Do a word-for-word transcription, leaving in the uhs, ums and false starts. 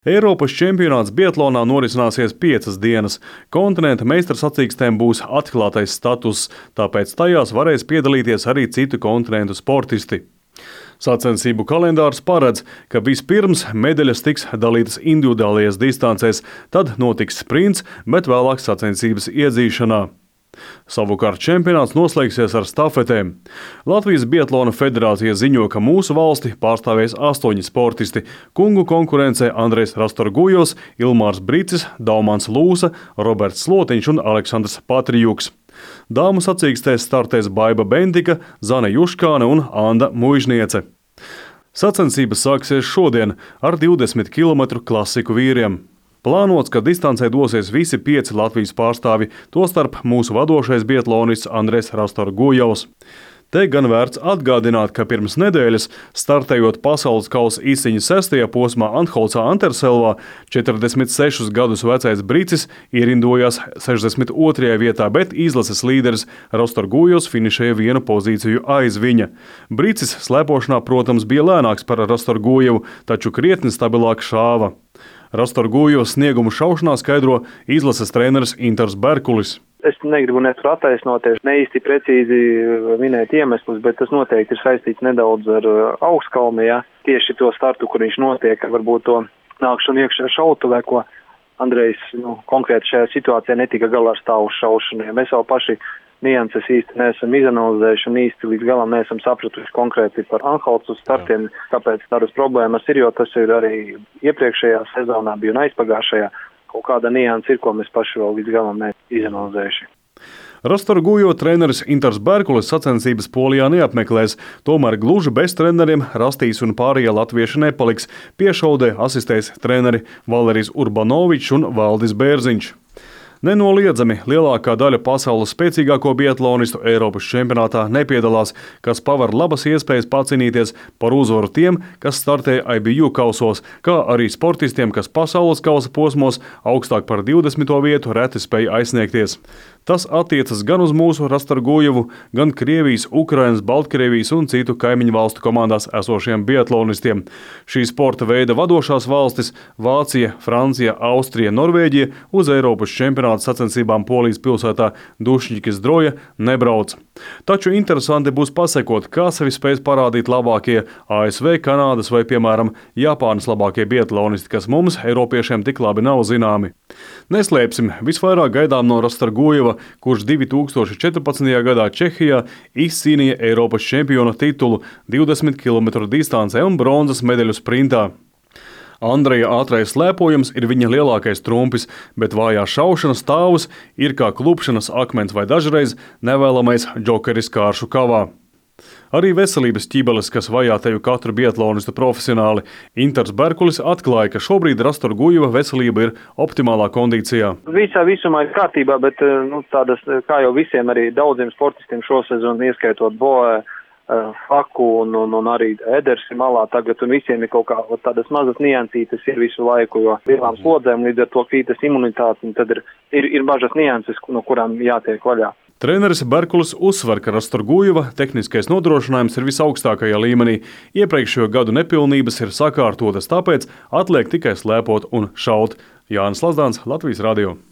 Eiropas čempionāts biatlonā norisināsies piecas dienas. Kontinenta meistarsacīkstēm būs atklātais status, tāpēc tajās varēs piedalīties arī citu kontinentu sportisti. Sacensību kalendārs paredz, ka vispirms medaļas tiks dalītas individuālajās distancēs, tad notiks sprints, bet vēlāk sacensības iedzīšanā. Savukārt čempionāts noslēgsies ar stafetēm. Latvijas biatlona federācija ziņo, ka mūsu valsti pārstāvēs astoņi sportisti. Kungu konkurencē Andrejs Rastorgujovs, Ilmārs Bricis, Daumans Lūsa, Roberts Slotiņš un Aleksandrs Patrijuks. Dāmu sacīkstēs startēs Baiba Bentika, Zane Juškāne un Anda Muižniece. Sacensības sāksies šodien ar divdesmit kilometru klasiku vīriem. Plānots, ka distancē dosies visi pieci Latvijas pārstāvi, tostarp mūsu vadošais biatlonists Andrejs Rastorgujovs. Te gan vērts atgādināt, ka pirms nedēļas, startējot pasaules kausa izcīņas sestajā posmā Antholcā Anterselvā, četrdesmit sešus gadus vecais Bricis ierindojās sešdesmit otrajā vietā, bet izlases līderis Rastorgujovs finišēja vienu pozīciju aiz viņa. Bricis slēpošanā, protams, bija lēnāks par Rastorgujovu, taču krietni stabilāk šāva. Rastorgujovs sniegumu šaušanā skaidro izlases treneris Intars Berkulis. Es negribu nekur attaisnoties, ne īsti precīzi minēt iemeslus, bet tas noteikti ir saistīts nedaudz ar augstkalni, ja? Tieši to startu, kur viņš notiek, varbūt to nākšanu iekšā šautuvē, ko Andrejs nu, konkrēti šajā situācijā netika galā ar stāvu šaušanu. Ja mēs jau paši nianses īsti neesam izanalizējuši un īsti līdz galam neesam sapratuši konkrēti par Anhalcu startiem, kāpēc tādas problēmas ir, jo tas ir arī iepriekšējā sezonā bija un aizpagājušajā. Kaut kāda nianses ir, ko mēs paši vēl līdz galam neesam izanalizējuši. Rastorgujova treneris Intars Berkulis sacensības Polijā neapmeklēs, tomēr gluži bez treneriem Rastīs un pārējie latvieši nepaliks. Piešaudē asistēs treneri Valerijs Urbanovičs un Valdis Bērziņš. Nenoliedzami lielākā daļa pasaules spēcīgāko biatlonistu Eiropas čempionātā nepiedalās, kas paver labas iespējas pacīnīties par uzvaru tiem, kas startē I B U kausos, kā arī sportistiem, kas pasaules kausa posmos augstāk par divdesmito vietu reti spēj aizsniegties. Tas attiecas gan uz mūsu Rastorgujovu, gan Krievijas, Ukrainas, Baltkrievijas un citu kaimiņu valstu komandās esošiem biatlonistiem. Šī sporta veida vadošās valstis – Vācija, Francija, Austrija, Norvēģija – uz Eiropas čempionāta sacensībām Polijas pilsētā Dušņikas Droja nebrauc. Taču interesanti būs pasekot, kā sevi spēs parādīt labākie A S V, Kanādas vai, piemēram, Japānas labākie biatlonisti, kas mums, eiropiešiem, tik labi nav zināmi. Neslēpsim, visvairāk gaidām no Rastorgujova, kurš divi tūkstoši četrpadsmitajā gadā Čehijā izcīnīja Eiropas čempiona titulu divdesmit kilometru distancē un bronzas medaļu sprintā. Andreja ātrais slēpojums ir viņa lielākais trumpis, bet vājā šaušanas stāvus ir kā klupšanas akmens vai dažreiz nevēlamais džokeris kāršu kavā. Arī veselības ķibeles, kas vajā tevi katru biatlonistu profesionāli, Intars Berkulis atklāja, ka šobrīd Rastorgujova veselība ir optimālā kondīcijā. Visā visumā ir kārtībā, bet nu, tādas, kā jau visiem arī daudziem sportistiem šosezon, ieskaitot Boe, Faku un, un, un arī Edersi malā tagad, un visiem ir kaut kā tādas mazas niansītes ir visu laiku, jo lielām slodzēm līdz ar to krītas imunitāte, un tad ir, ir, ir bažas nianses, no kurām jātiek vaļā. Treneris Berkulis uzsver, ka Rastorgujova tehniskais nodrošinājums ir visaugstākajā līmenī. Iepriekšējo gadu nepilnības ir sakārtotas, tāpēc atliek tikai slēpot un šaut. Jānis Lazdāns, Latvijas radio.